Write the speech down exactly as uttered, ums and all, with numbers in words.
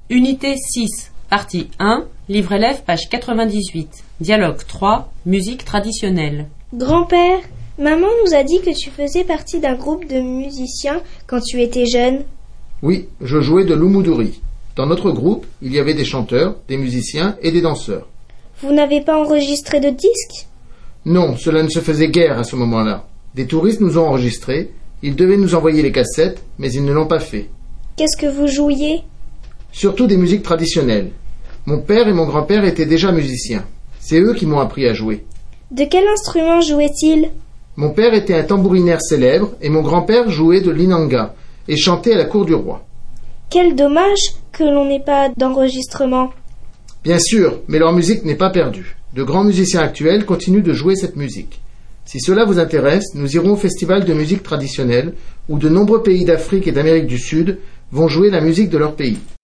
Unité six, partie un, livre élève, page quatre-vingt-dix-huit. Dialogue trois, musique traditionnelle. Grand-père, maman nous a dit que tu faisais partie d'un groupe de musiciens quand tu étais jeune. Oui, je jouais de l'oumoudori. Dans notre groupe, il y avait des chanteurs, des musiciens et des danseurs. Vous n'avez pas enregistré de disque? Non, cela ne se faisait guère à ce moment-là. Des touristes nous ont enregistrés, ils devaient nous envoyer les cassettes, mais ils ne l'ont pas fait. Qu'est-ce que vous jouiez? Surtout des musiques traditionnelles. Mon père et mon grand-père étaient déjà musiciens. C'est eux qui m'ont appris à jouer. De quel instrument jouait-il? Mon père était un tambourinaire célèbre et mon grand-père jouait de l'inanga et chantait à la cour du roi. Quel dommage que l'on n'ait pas d'enregistrement. Bien sûr, mais leur musique n'est pas perdue. De grands musiciens actuels continuent de jouer cette musique. Si cela vous intéresse, nous irons au festival de musique traditionnelle où de nombreux pays d'Afrique et d'Amérique du Sud vont jouer la musique de leur pays.